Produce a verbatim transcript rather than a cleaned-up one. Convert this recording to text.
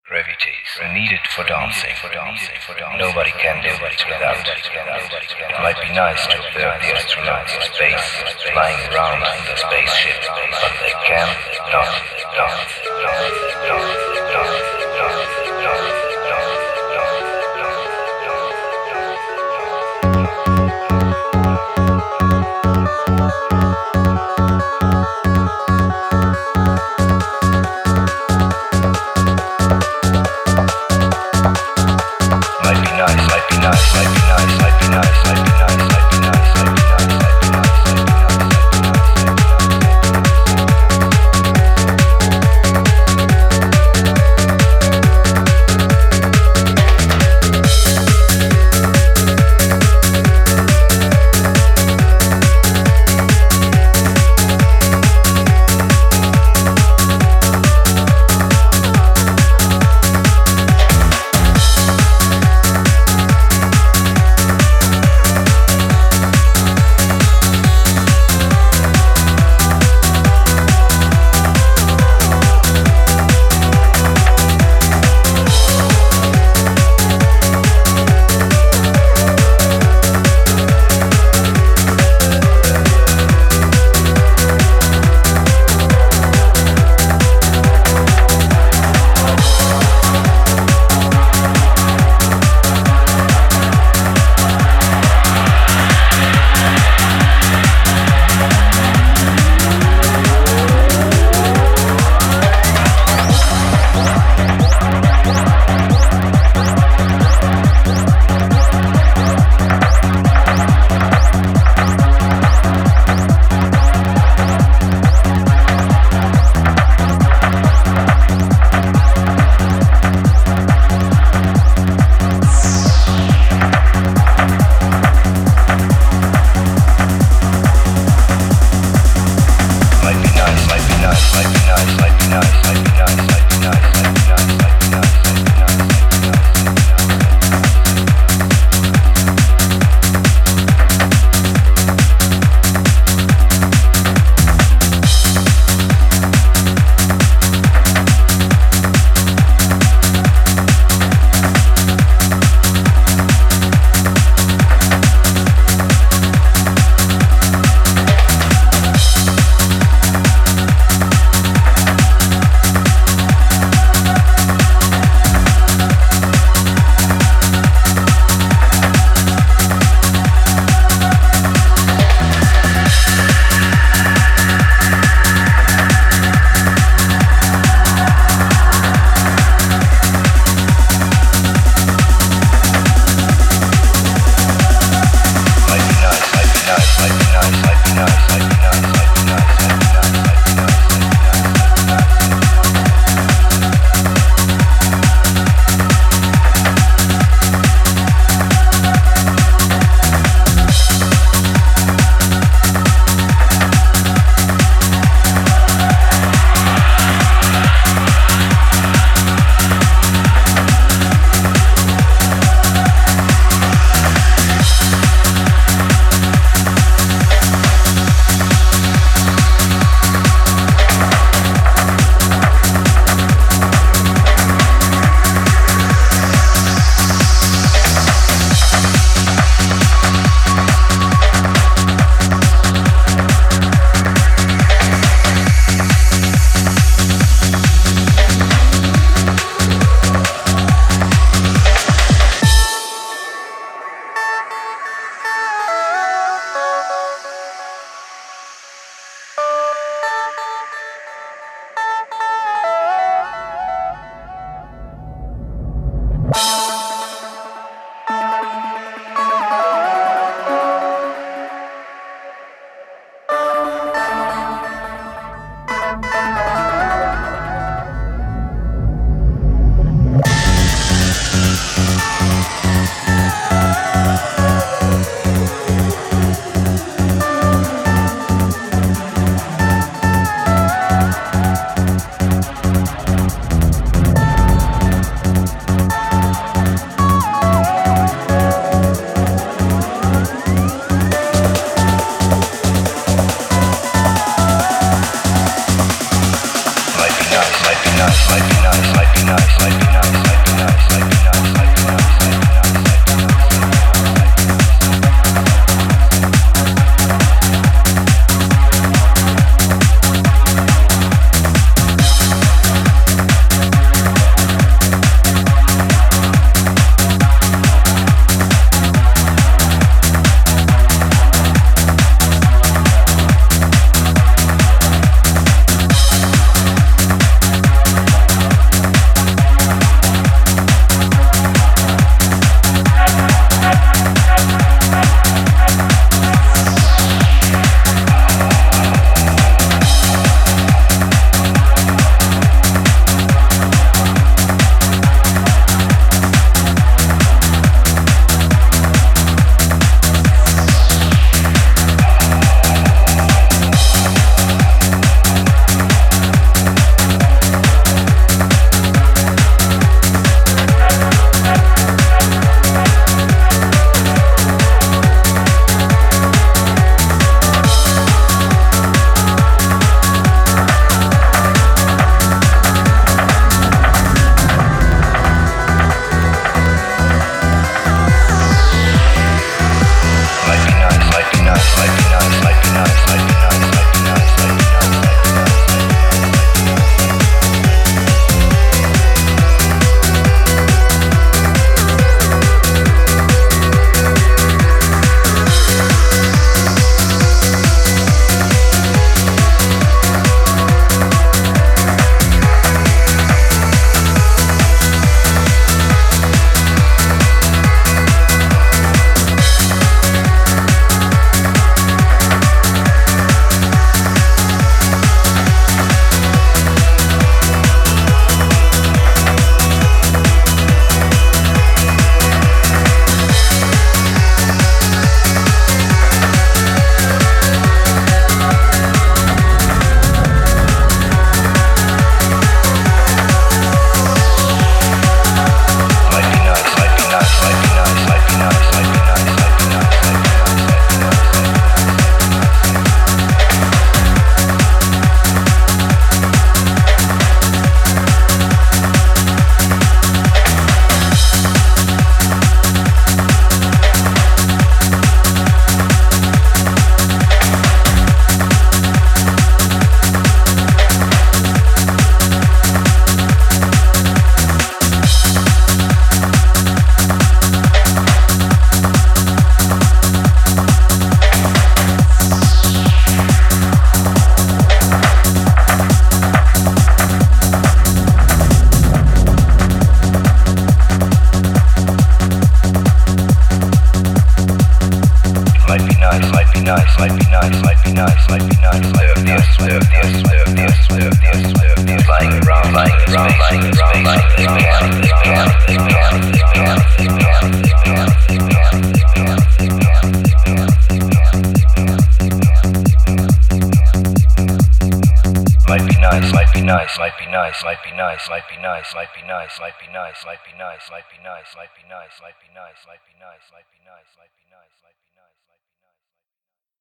Gravities needed for dancing. Nobody can do it without. It might be nice to observe the astronauts in space, flying around in the spaceship, but they can not, not, not, not, not, not, nice, might be nice, might be nice, might be nice. Observe the earth, observe the earth, observe the earth, observe the earth, observe the earth. Flying around, flying around, flying around, like they can, they can, they can, they can, they can, they can, they can, they can, they can, might be nice, might be nice, might be nice, might be nice, might be nice, might be nice, might be nice, might be nice, might be nice, might be nice, might be nice, might be nice, might be nice, might be nice, might be